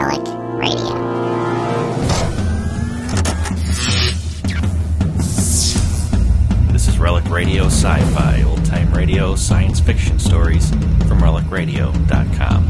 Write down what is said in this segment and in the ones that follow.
Relic Radio. This is Relic Radio Sci-Fi, old-time radio, science fiction stories from RelicRadio.com.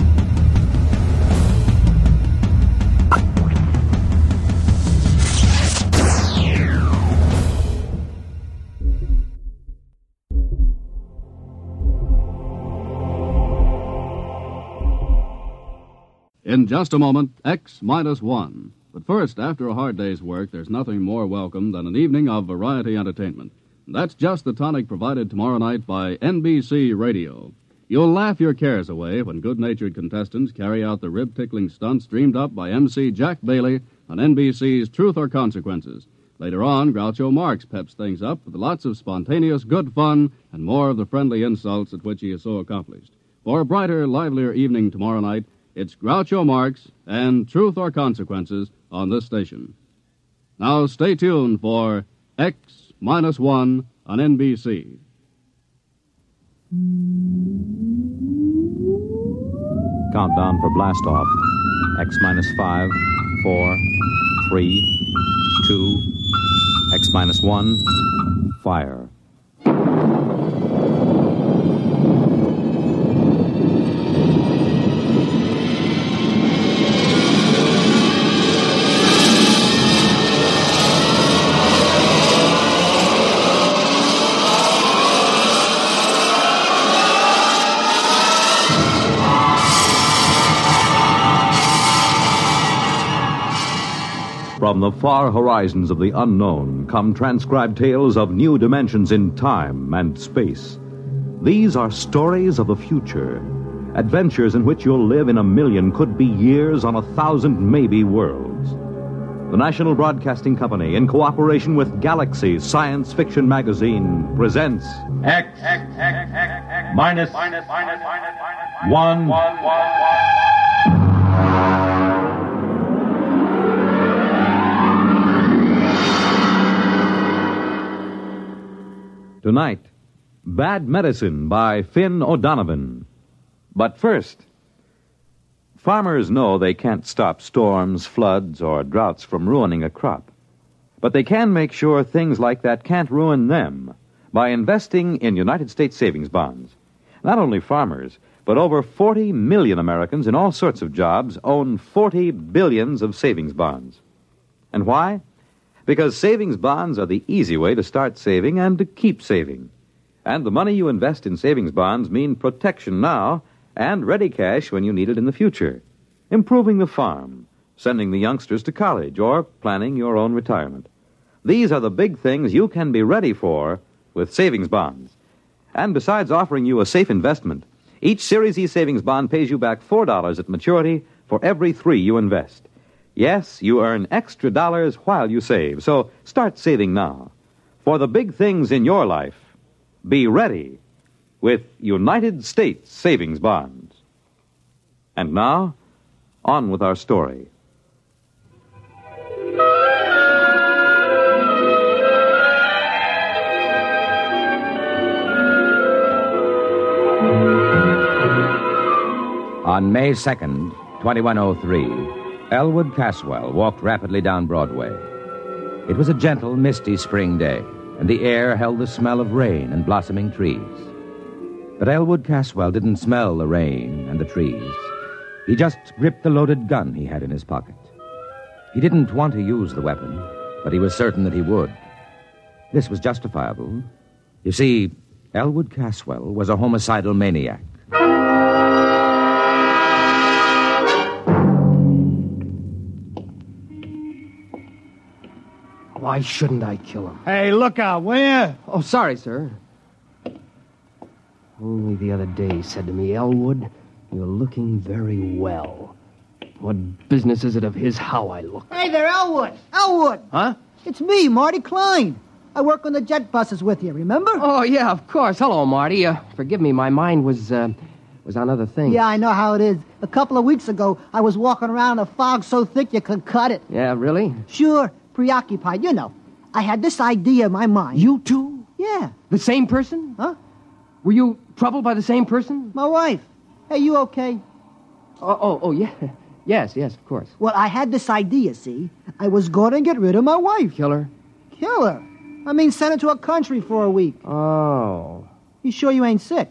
In just a moment, X-1. But first, after a hard day's work, there's nothing more welcome than an evening of variety entertainment. That's just the tonic provided tomorrow night by NBC Radio. You'll laugh your cares away when good-natured contestants carry out the rib-tickling stunts dreamed up by MC Jack Bailey on NBC's Truth or Consequences. Later on, Groucho Marx peps things up with lots of spontaneous good fun and more of the friendly insults at which he is so accomplished. For a brighter, livelier evening tomorrow night, it's Groucho Marx and Truth or Consequences on this station. Now stay tuned for X-1 on NBC. Countdown for blast-off. X-5, 4, 3, 2, X-1, fire. From the far horizons of the unknown come transcribed tales of new dimensions in time and space. These are stories of the future, adventures in which you'll live in a million, could be years, on 1,000 maybe worlds. The National Broadcasting Company, in cooperation with Galaxy Science Fiction Magazine, presents X minus 1. Tonight, Bad Medicine by Finn O'Donovan. But first, farmers know they can't stop storms, floods, or droughts from ruining a crop. But they can make sure things like that can't ruin them by investing in United States savings bonds. Not only farmers, but over 40 million Americans in all sorts of jobs own 40 billions of savings bonds. And why? Because savings bonds are the easy way to start saving and to keep saving. And the money you invest in savings bonds mean protection now and ready cash when you need it in the future. Improving the farm, sending the youngsters to college, or planning your own retirement. These are the big things you can be ready for with savings bonds. And besides offering you a safe investment, each Series E savings bond pays you back $4 at maturity for every $3 you invest. Yes, you earn extra dollars while you save, so start saving now. For the big things in your life, be ready with United States savings bonds. And now, on with our story. On May 2nd, 2103, Elwood Caswell walked rapidly down Broadway. It was a gentle, misty spring day, and the air held the smell of rain and blossoming trees. But Elwood Caswell didn't smell the rain and the trees. He just gripped the loaded gun he had in his pocket. He didn't want to use the weapon, but he was certain that he would. This was justifiable. You see, Elwood Caswell was a homicidal maniac. Why shouldn't I kill him? Hey, look out, will you? Oh, sorry, sir. Only the other day he said to me, Elwood, you're looking very well. What business is it of his how I look? Hey there, Elwood. Elwood. Huh? It's me, Marty Klein. I work on the jet buses with you, remember? Oh, yeah, of course. Hello, Marty. Forgive me, my mind was on other things. Yeah, I know how it is. A couple of weeks ago, I was walking around in a fog so thick you could cut it. Yeah, really? Sure. Preoccupied, you know. I had this idea in my mind. You too? Yeah. The same person? Huh? Were you troubled by the same person? My wife. Hey, you okay? Oh, yeah. Yes, of course. Well, I had this idea, see? I was going to get rid of my wife. Kill her? Kill her? I mean, send her to a country for a week. Oh. You sure you ain't sick?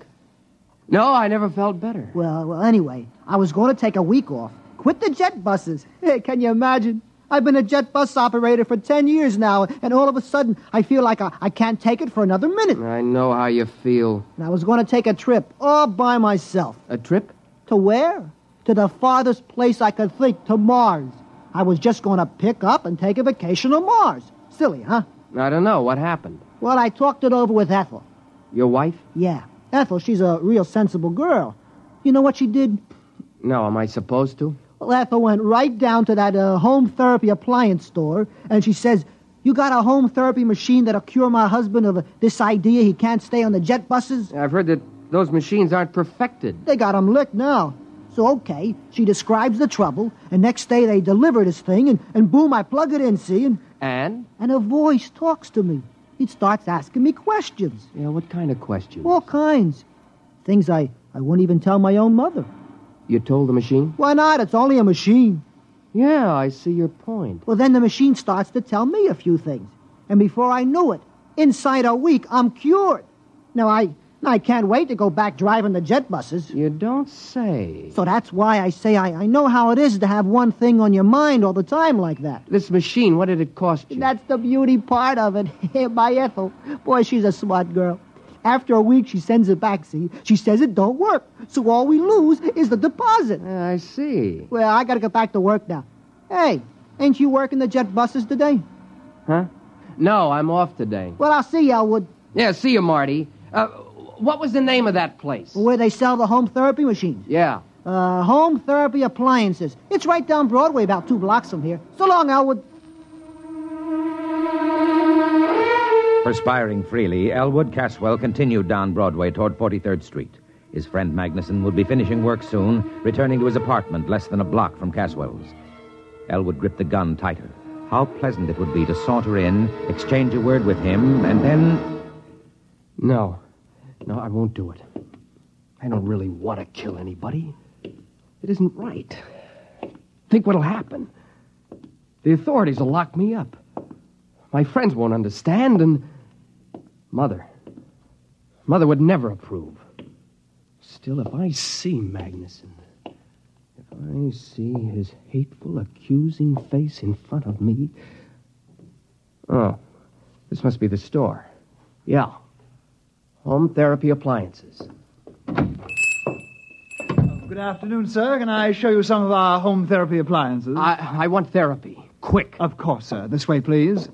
No, I never felt better. Well, anyway, I was going to take a week off. Quit the jet buses. Hey, can you imagine? I've been a jet bus operator for 10 years now, and all of a sudden, I feel like I can't take it for another minute. I know how you feel. And I was going to take a trip all by myself. A trip? To where? To the farthest place I could think, to Mars. I was just going to pick up and take a vacation on Mars. Silly, huh? I don't know. What happened? Well, I talked it over with Ethel. Your wife? Yeah. Ethel, she's a real sensible girl. You know what she did? No, am I supposed to? Well, Ethel went right down to that home therapy appliance store, and she says, "You got a home therapy machine that'll cure my husband of this idea he can't stay on the jet buses?" I've heard that those machines aren't perfected. They got him licked now. So, okay, she describes the trouble, and next day they deliver this thing, and boom, I plug it in, see? And? And a voice talks to me. It starts asking me questions. Yeah, what kind of questions? All kinds. Things I wouldn't even tell my own mother. You told the machine? Why not? It's only a machine. Yeah, I see your point. Well, then the machine starts to tell me a few things. And before I knew it, inside a week, I'm cured. Now, I can't wait to go back driving the jet buses. You don't say. So that's why I say I know how it is to have one thing on your mind all the time like that. This machine, what did it cost you? That's the beauty part of it. My Ethel. Boy, she's a smart girl. After a week, she sends it back, see? She says it don't work. So all we lose is the deposit. I see. Well, I gotta get back to work now. Hey, ain't you working the jet buses today? Huh? No, I'm off today. Well, I'll see you, Elwood. Yeah, see you, Marty. What was the name of that place? Where they sell the home therapy machines. Yeah. Home therapy appliances. It's right down Broadway, about 2 blocks from here. So long, Elwood. Perspiring freely, Elwood Caswell continued down Broadway toward 43rd Street. His friend Magnuson would be finishing work soon, returning to his apartment less than a block from Caswell's. Elwood gripped the gun tighter. How pleasant it would be to saunter in, exchange a word with him, and then... No, I won't do it. I don't really want to kill anybody. It isn't right. Think what'll happen. The authorities will lock me up. My friends won't understand, and... Mother would never approve. Still, if I see Magnuson, if I see his hateful, accusing face in front of me... Oh, this must be the store. Yeah. Home therapy appliances. Good afternoon, sir. Can I show you some of our home therapy appliances? I want therapy. Quick. Of course, sir. This way, please.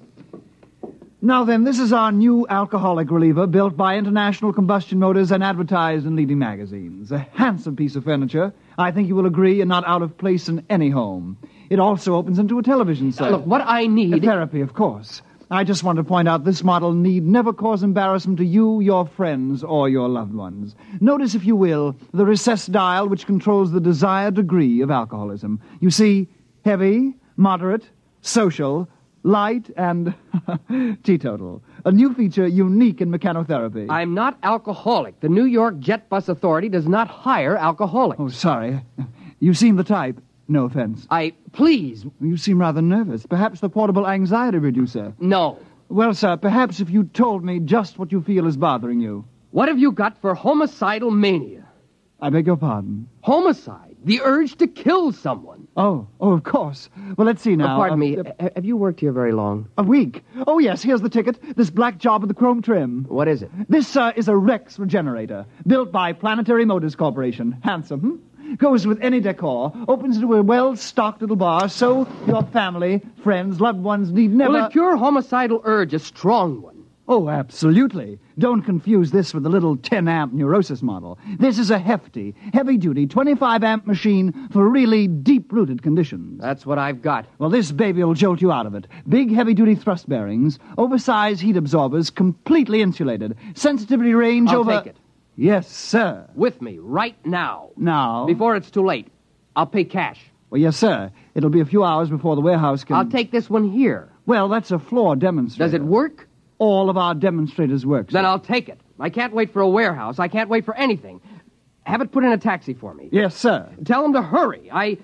Now then, this is our new alcoholic reliever built by International Combustion Motors and advertised in leading magazines. A handsome piece of furniture. I think you will agree, and not out of place in any home. It also opens into a television set. Look, what I need... Therapy, of course. I just want to point out this model need never cause embarrassment to you, your friends, or your loved ones. Notice, if you will, the recessed dial which controls the desired degree of alcoholism. You see, heavy, moderate, social, light, and teetotal. A new feature unique in mechanotherapy. I'm not alcoholic. The New York Jet Bus Authority does not hire alcoholics. Oh, sorry. You seem the type. No offense. Please. You seem rather nervous. Perhaps the portable anxiety reducer. No. Well, sir, perhaps if you told me just what you feel is bothering you. What have you got for homicidal mania? I beg your pardon? Homicide. The urge to kill someone. Oh, of course. Well, let's see now. Pardon me. Have you worked here very long? A week. Oh, yes, here's the ticket. This black job with the chrome trim. What is it? This, is a Rex regenerator, built by Planetary Motors Corporation. Handsome, Goes with any decor. Opens into a well-stocked little bar, so your family, friends, loved ones need never... Will it cure homicidal urge, a strong one? Oh, absolutely. Don't confuse this with the little 10-amp Neurosis model. This is a hefty, heavy-duty 25-amp machine for really deep-rooted conditions. That's what I've got. Well, this baby will jolt you out of it. Big, heavy-duty thrust bearings, oversized heat absorbers, completely insulated. Sensitivity range I'll over... take it. Yes, sir. With me, right now. Now? Before it's too late. I'll pay cash. Well, yes, sir. It'll be a few hours before the warehouse can... I'll take this one here. Well, that's a floor demonstrator. Does it work? All of our demonstrators work, sir. Then I'll take it. I can't wait for a warehouse. I can't wait for anything. Have it put in a taxi for me. Yes, sir. Tell them to hurry. I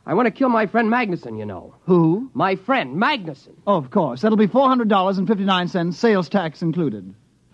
I want to kill my friend Magnuson, you know. Who? My friend, Magnuson. Oh, of course. That'll be $400.59, sales tax included.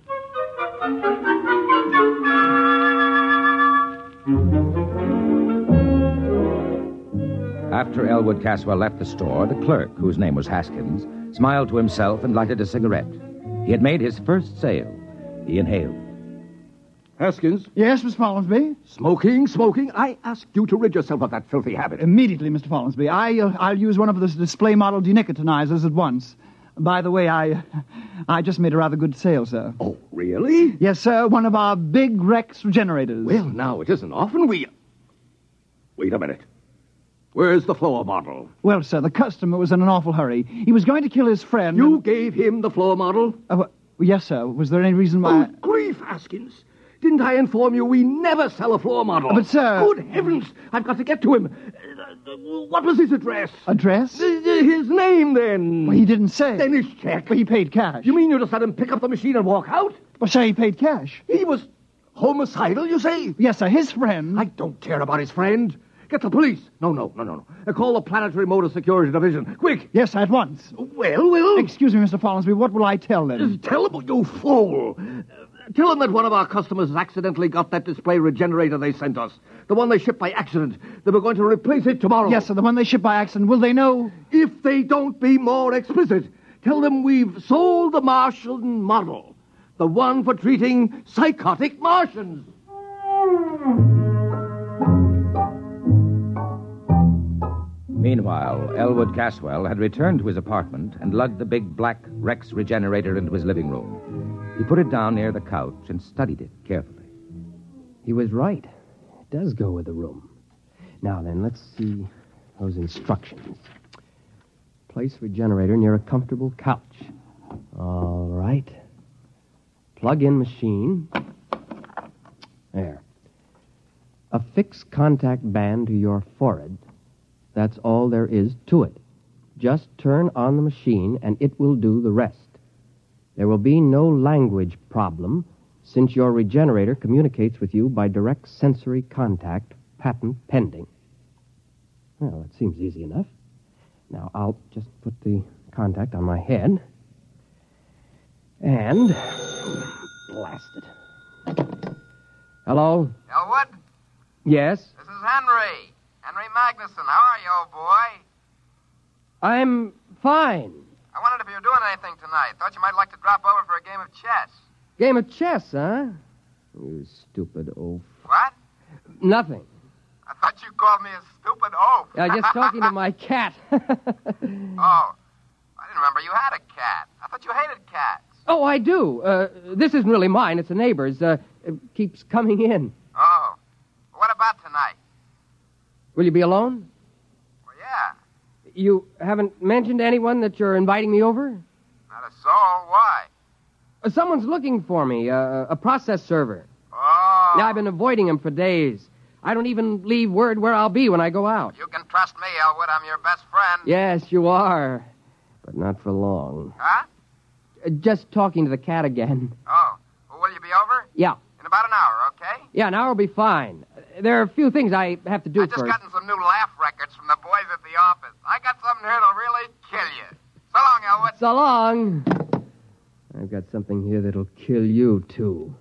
After Elwood Caswell left the store, the clerk, whose name was Haskins, smiled to himself and lighted a cigarette. He had made his first sale. He inhaled. Haskins? Yes, Miss Follansby? Smoking. I asked you to rid yourself of that filthy habit. Immediately, Mr. Follansby. I'll use one of those display model denicotinizers at once. By the way, I just made a rather good sale, sir. Oh, really? Yes, sir. One of our big Rex regenerators. Well, now, it isn't often we... Wait a minute. Where's the floor model? Well, sir, the customer was in an awful hurry. He was going to kill his friend. You gave him the floor model? Yes, sir. Was there any reason why... Oh, grief, Haskins. Didn't I inform you we never sell a floor model? But, sir... Good heavens! I've got to get to him. What was his address? Address? His name, then. Well, he didn't say. Then his check. But he paid cash. You mean you just let him pick up the machine and walk out? Well, sir, he paid cash. He was homicidal, you say? Yes, sir. His friend... I don't care about his friend. Get the police. No. Call the Planetary Motor Security Division. Quick. Yes, at once. Well... Excuse me, Mr. Follansby. What will I tell them? Tell them, you fool. Tell them that one of our customers has accidentally got that display regenerator they sent us. The one they shipped by accident. They were going to replace it tomorrow. Yes, sir, the one they shipped by accident. Will they know? If they don't be more explicit, tell them we've sold the Martian model. The one for treating psychotic Martians. Meanwhile, Elwood Caswell had returned to his apartment and lugged the big black Rex regenerator into his living room. He put it down near the couch and studied it carefully. He was right. It does go with the room. Now then, let's see those instructions. Place regenerator near a comfortable couch. All right. Plug in machine. There. Affix contact band to your forehead. That's all there is to it. Just turn on the machine and it will do the rest. There will be no language problem since your regenerator communicates with you by direct sensory contact, patent pending. Well, it seems easy enough. Now, I'll just put the contact on my head. And... blast it. Hello? Elwood? Yes? This is Henry. Henry Magnuson. How are you, old boy? I'm fine. I wondered if you were doing anything tonight. Thought you might like to drop over for a game of chess. Game of chess, huh? You stupid oaf. What? Nothing. I thought you called me a stupid oaf. Just talking to my cat. Oh, I didn't remember you had a cat. I thought you hated cats. Oh, I do. This isn't really mine. It's a neighbor's. It keeps coming in. Oh. What about tonight? Will you be alone? Well, yeah. You haven't mentioned to anyone that you're inviting me over? Not a soul. Why? Someone's looking for me, a process server. Oh. Now, I've been avoiding him for days. I don't even leave word where I'll be when I go out. You can trust me, Elwood. I'm your best friend. Yes, you are. But not for long. Huh? Just talking to the cat again. Oh. Well, will you be over? Yeah. In about an hour, okay? Yeah, an hour will be fine. There are a few things I have to do first. I just gotten some new laugh records from the boys at the office. I got something here that'll really kill you. So long, Elwood. So long. I've got something here that'll kill you, too.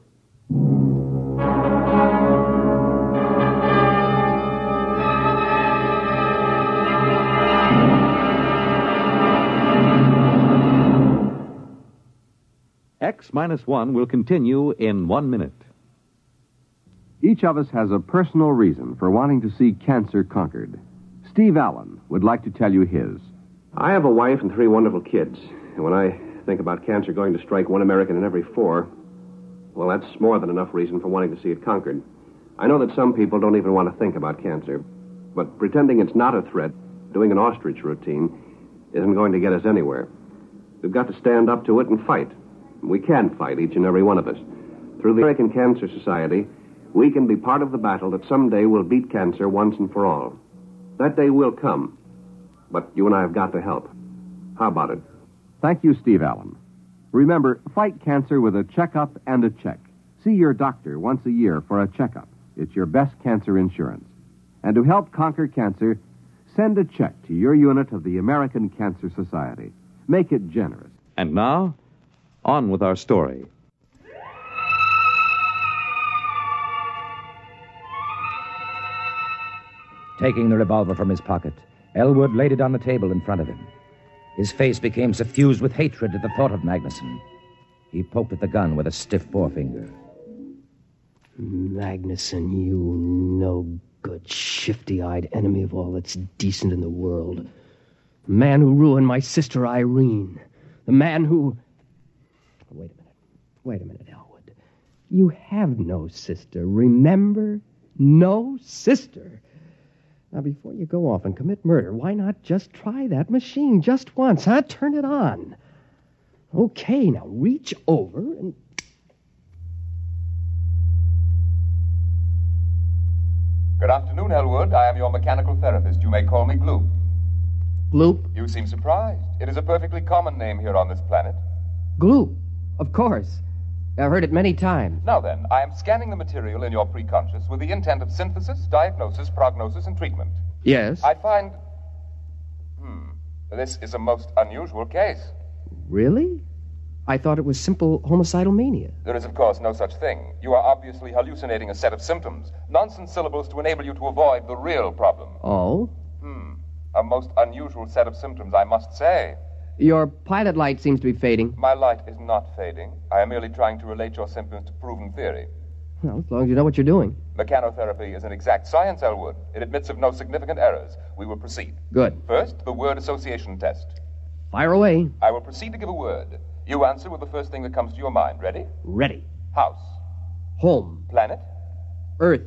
X-1 will continue in 1 minute. Each of us has a personal reason for wanting to see cancer conquered. Steve Allen would like to tell you his. I have a wife and 3 wonderful kids. And when I think about cancer going to strike 1 American in every 4, well, that's more than enough reason for wanting to see it conquered. I know that some people don't even want to think about cancer. But pretending it's not a threat, doing an ostrich routine, isn't going to get us anywhere. We've got to stand up to it and fight. We can fight, each and every one of us. Through the American Cancer Society, we can be part of the battle that someday will beat cancer once and for all. That day will come, but you and I have got to help. How about it? Thank you, Steve Allen. Remember, fight cancer with a checkup and a check. See your doctor once a year for a checkup. It's your best cancer insurance. And to help conquer cancer, Send a check to your unit of the American Cancer Society. Make it generous. And now, on with our story. Taking the revolver from his pocket, Elwood laid it on the table in front of him. His face became suffused with hatred at the thought of Magnuson. He poked at the gun with a stiff forefinger. Magnuson, you no-good, shifty-eyed enemy of all that's decent in the world. The man who ruined my sister Irene. The man who... Wait a minute, Elwood. You have no sister, remember? No sister. Now, before you go off and commit murder, why not just try that machine just once, huh? Turn it on. Okay, now reach over and... Good afternoon, Elwood. I am your mechanical therapist. You may call me Gloop. Gloop? You seem surprised. It is a perfectly common name here on this planet. Gloop, of course. I've heard it many times. Now then, I am scanning the material in your preconscious with the intent of synthesis, diagnosis, prognosis, and treatment. Yes? I find... This is a most unusual case. Really? I thought it was simple homicidal mania. There is, of course, no such thing. You are obviously hallucinating a set of symptoms. Nonsense syllables to enable you to avoid the real problem. Oh? A most unusual set of symptoms, I must say. Your pilot light seems to be fading. My light is not fading. I am merely trying to relate your symptoms to proven theory. Well, as long as you know what you're doing. Mechanotherapy is an exact science, Elwood. It admits of no significant errors. We will proceed. Good. First, the word association test. Fire away. I will proceed to give a word. You answer with the first thing that comes to your mind. Ready? Ready. House. Home. Planet. Earth.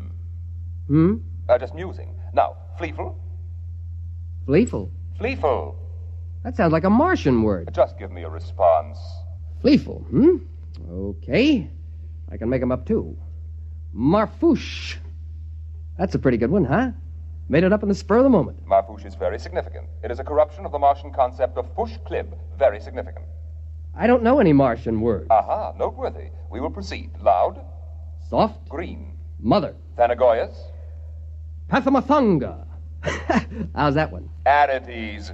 Just musing. Now, Fleeful. Fleeful? Fleeful. That sounds like a Martian word. Just give me a response. Fleeful, Okay. I can make them up, too. Marfouche. That's a pretty good one, huh? Made it up in the spur of the moment. Marfouche is very significant. It is a corruption of the Martian concept of fush klib. Very significant. I don't know any Martian words. Aha, noteworthy. We will proceed. Loud. Soft. Green. Mother. Thanagoyas. Pathamathanga. How's that one? At ease.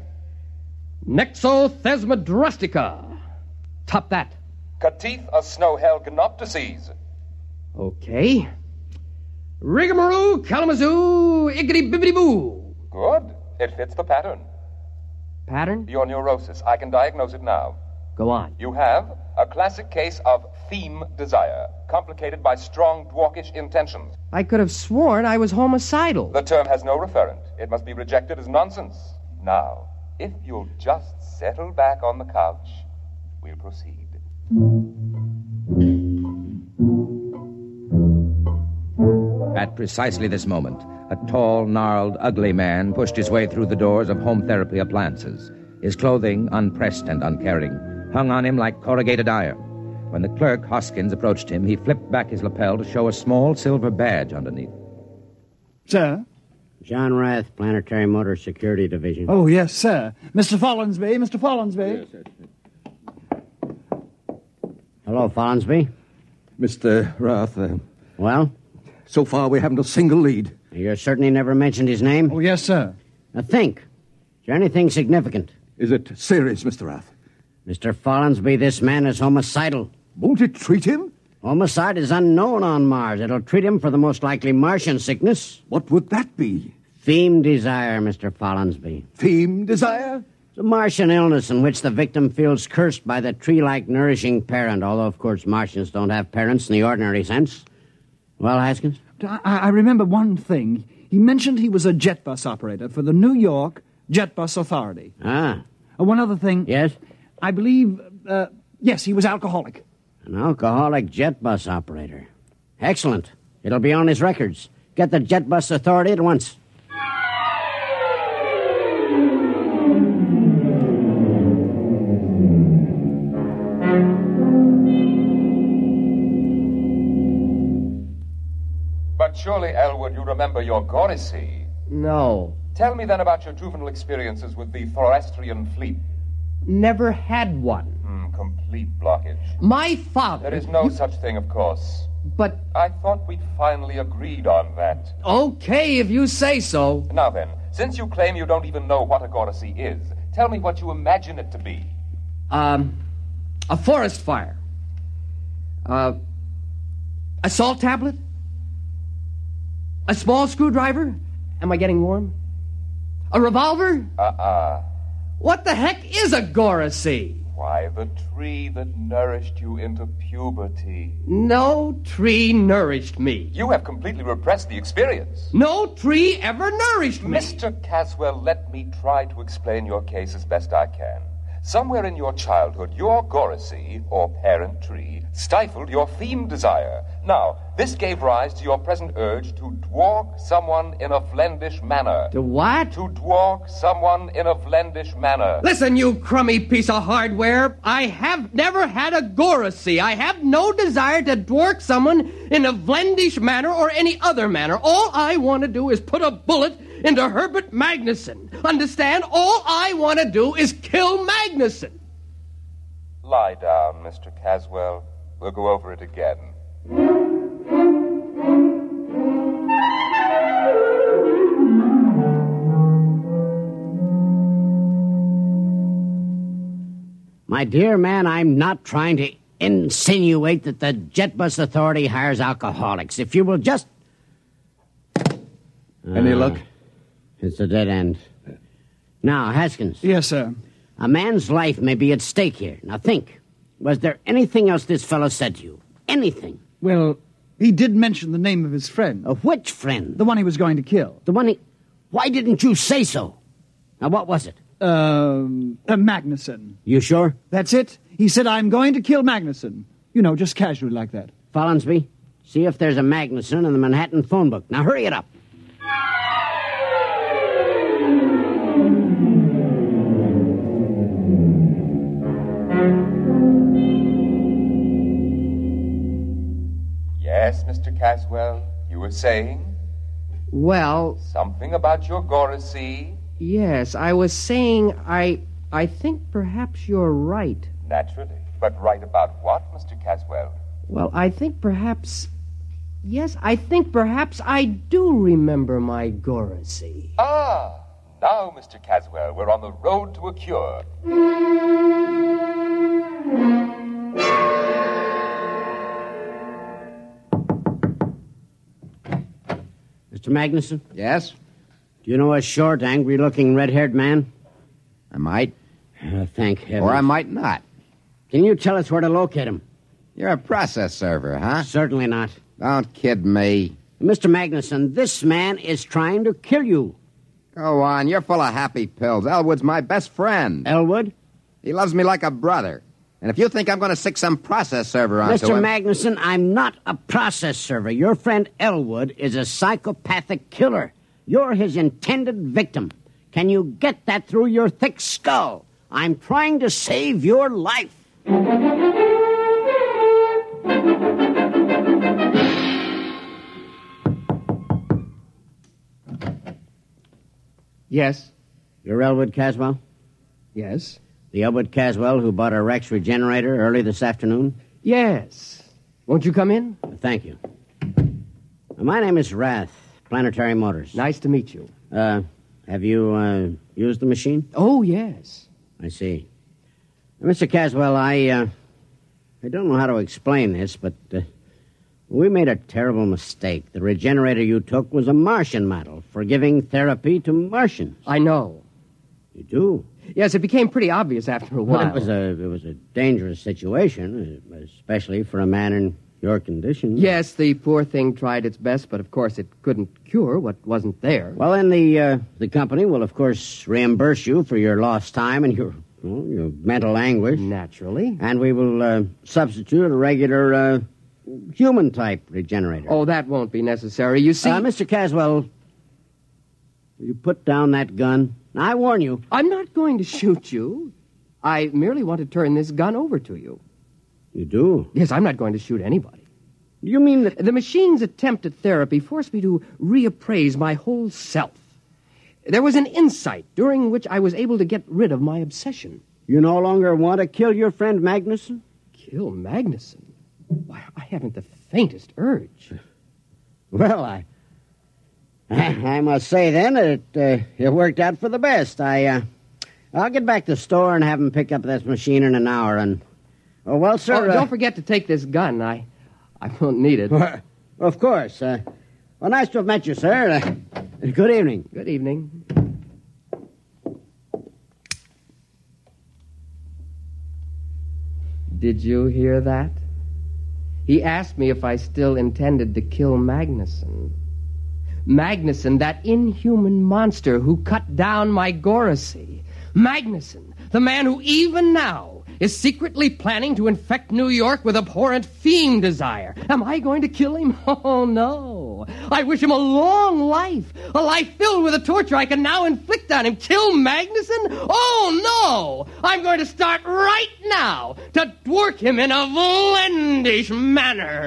Nexothesmodrustica. Top that. Katith a snow-hell gnoptices. Okay. Rigamaroo, Kalamazoo, Iggity-bibbity-boo. Good. It fits the pattern. Pattern? Your neurosis. I can diagnose it now. Go on. You have a classic case of theme desire, complicated by strong dwarkish intentions. I could have sworn I was homicidal. The term has no referent. It must be rejected as nonsense. Now, if you'll just settle back on the couch, we'll proceed. At precisely this moment, a tall, gnarled, ugly man pushed his way through the doors of home therapy appliances. His clothing, unpressed and uncaring, hung on him like corrugated iron. When the clerk, Hoskins, approached him, he flipped back his lapel to show a small silver badge underneath. Sir? John Rath, Planetary Motor Security Division. Oh, yes, sir. Mr. Follinsby, Mr. Follinsby. Yes, sir. Hello, Follinsby. Mr. Rath. Well? So far, we haven't a single lead. You're certain he never mentioned his name? Oh, yes, sir. Now think. Is there anything significant? Is it serious, Mr. Rath? Mr. Follinsby, this man is homicidal. Won't it treat him? Homicide is unknown on Mars. It'll treat him for the most likely Martian sickness. What would that be? Theme desire, Mr. Follinsby. Theme desire? It's a Martian illness in which the victim feels cursed by the tree-like nourishing parent, although, of course, Martians don't have parents in the ordinary sense. Well, Haskins? I remember one thing. He mentioned he was a jet bus operator for the New York Jet Bus Authority. Ah. One other thing. Yes? I believe, yes, he was alcoholic. An alcoholic jet bus operator. Excellent. It'll be on his records. Get the Jet Bus Authority at once. But surely, Elwood, you remember your Gorisy. No. Tell me then about your juvenile experiences with the Thorestrian fleet. Never had one. Complete blockage. My father... There is no such thing, of course. But... I thought we'd finally agreed on that. Okay, if you say so. Now then, Since you claim you don't even know what a Gorisy is, tell me what you imagine it to be. A forest fire. A salt tablet? A small screwdriver? Am I getting warm? A revolver? What the heck is a Gorisy? Why, the tree that nourished you into puberty. No tree nourished me. You have completely repressed the experience. No tree ever nourished me. Mr. Caswell, let me try to explain your case as best I can. Somewhere in your childhood, your Gorisy, or parent tree, stifled your theme desire. Now, this gave rise to your present urge to dwark someone in a Flendish manner. To what? To dwark someone in a Flendish manner. Listen, you crummy piece of hardware. I have never had a Gorisy. I have no desire to dwark someone in a Flendish manner or any other manner. All I want to do is put a bullet into Herbert Magnuson. Understand? All I want to do is kill Magnuson. Lie down, Mr. Caswell. We'll go over it again. My dear man, I'm not trying to insinuate that the Jetbus Authority hires alcoholics. If you will just... Any luck? It's a dead end. Now, Haskins. Yes, sir. A man's life may be at stake here. Now think. Was there anything else this fellow said to you? Anything? Well, he did mention the name of his friend. Of which friend? The one he was going to kill. The one he... Why didn't you say so? Now, what was it? Magnuson. You sure? That's it. He said, I'm going to kill Magnuson. You know, just casually like that. Follinsby, see if there's a Magnuson in the Manhattan phone book. Now, hurry it up. Yes, Mr. Caswell, you were saying? Well... Something about your Gorisy? Yes, I was saying I think perhaps you're right. Naturally. But right about what, Mr. Caswell? Well, I think perhaps... Yes, I think perhaps I do remember my Gorisy. Ah! Now, Mr. Caswell, we're on the road to a cure. Mr. Magnuson? Yes? Do you know a short, angry-looking, red-haired man? I might. Thank heaven. Or I might not. Can you tell us where to locate him? You're a process server, huh? Certainly not. Don't kid me. Mr. Magnuson, this man is trying to kill you. Go on, you're full of happy pills. Elwood's my best friend. Elwood? He loves me like a brother. And if you think I'm going to stick some process server onto Mr. him... Magnuson, I'm not a process server. Your friend Elwood is a psychopathic killer. You're his intended victim. Can you get that through your thick skull? I'm trying to save your life. Yes? You're Elwood Caswell? Yes. The Elwood Caswell who bought a Rex regenerator early this afternoon? Yes. Won't you come in? Thank you. My name is Rath, Planetary Motors. Nice to meet you. Have you used the machine? Oh, yes. I see. Mr. Caswell, I don't know how to explain this, but we made a terrible mistake. The regenerator you took was a Martian model for giving therapy to Martians. I know. You do? Yes, it became pretty obvious after a while. Well, it was a dangerous situation, especially for a man in your condition. Yes, the poor thing tried its best, but of course it couldn't cure what wasn't there. Well, then the company will, of course, reimburse you for your lost time and your mental anguish. Naturally. And we will substitute a regular human-type regenerator. Oh, that won't be necessary. You see... Mr. Caswell, will you put down that gun? Now, I warn you. I'm not going to shoot you. I merely want to turn this gun over to you. You do? Yes, I'm not going to shoot anybody. You mean that... The machine's attempt at therapy forced me to reappraise my whole self. There was an insight during which I was able to get rid of my obsession. You no longer want to kill your friend Magnuson? Kill Magnuson? Why, I haven't the faintest urge. Well, I I must say, then, it worked out for the best. I'll get back to the store and have him pick up this machine in an hour. And, well, sir... don't forget to take this gun. I won't need it. Of course. Well, nice to have met you, sir. Good evening. Good evening. Did you hear that? He asked me if I still intended to kill Magnuson. Magnuson, that inhuman monster who cut down my Goracy. Magnuson, the man who even now is secretly planning to infect New York with abhorrent fiend desire. Am I going to kill him? Oh, no. I wish him a long life, a life filled with the torture I can now inflict on him. Kill Magnuson? Oh, no. I'm going to start right now to work him in a vlendish manner.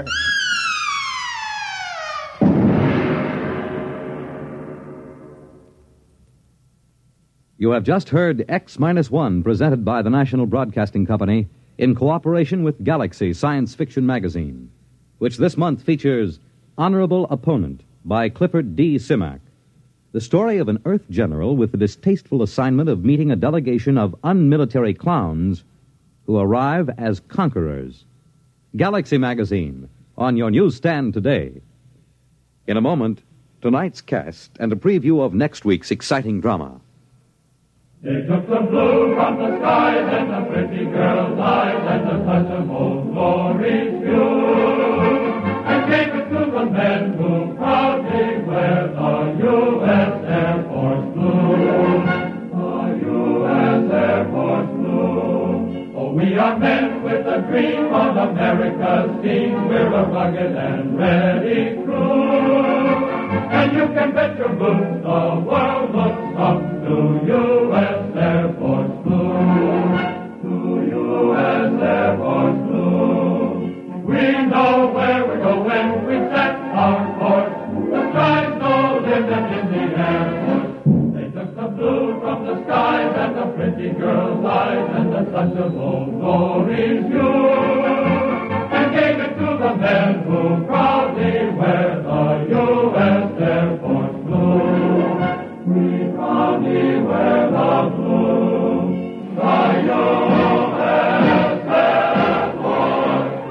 You have just heard X-1, presented by the National Broadcasting Company in cooperation with Galaxy Science Fiction Magazine, which this month features Honorable Opponent by Clifford D. Simak, the story of an Earth general with the distasteful assignment of meeting a delegation of unmilitary clowns who arrive as conquerors. Galaxy Magazine, on your newsstand today. In a moment, tonight's cast and a preview of next week's exciting drama. They took the blue from the skies and the pretty girl's eyes and the touch of old glory's view, and gave it to the men who proudly wear the U.S. Air Force blue. The U.S. Air Force blue. Oh, we are men with a dream on America's team. We're a rugged and ready crew. And you can bet your boots the world looks up to U.S. Air Force Blue. To U.S. Air Force Blue. We know where we're going. We set our course. The sky's no limit in the Air Force. They took the blue from the skies and the pretty girl's eyes and the touch of old glory's hue, and gave it to the men who proudly wear the U.S. Air Force blue. We proudly wear the blue, the U.S. Air Force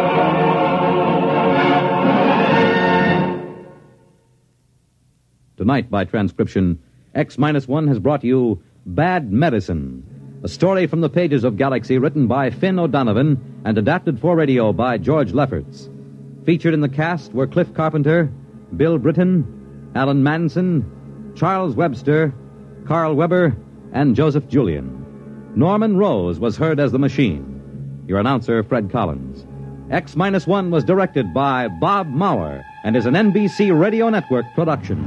blue. Tonight, by transcription, X-1 has brought you Bad Medicine, a story from the pages of Galaxy written by Finn O'Donovan and adapted for radio by George Lefferts. Featured in the cast were Cliff Carpenter, Bill Britton, Alan Manson, Charles Webster, Carl Weber, and Joseph Julian. Norman Rose was heard as the machine. Your announcer, Fred Collins. X-1 was directed by Bob Maurer and is an NBC Radio Network production.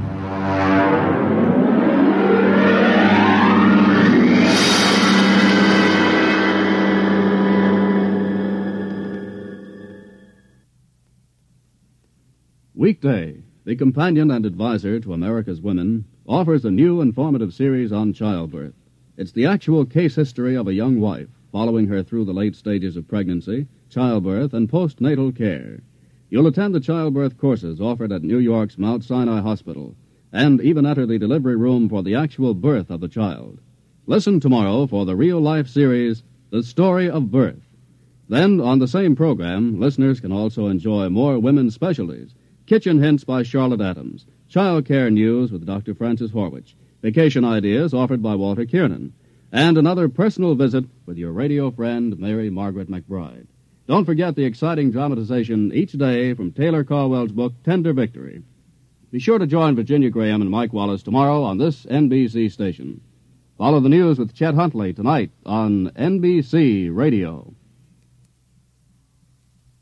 Weekday, the companion and advisor to America's women, offers a new informative series on childbirth. It's the actual case history of a young wife, following her through the late stages of pregnancy, childbirth, and postnatal care. You'll attend the childbirth courses offered at New York's Mount Sinai Hospital, and even enter the delivery room for the actual birth of the child. Listen tomorrow for the real-life series, The Story of Birth. Then, on the same program, listeners can also enjoy more women's specialties, Kitchen Hints by Charlotte Adams, Child Care News with Dr. Francis Horwich, Vacation Ideas offered by Walter Kiernan, and another personal visit with your radio friend, Mary Margaret McBride. Don't forget the exciting dramatization each day from Taylor Caldwell's book, Tender Victory. Be sure to join Virginia Graham and Mike Wallace tomorrow on this NBC station. Follow the news with Chet Huntley tonight on NBC Radio.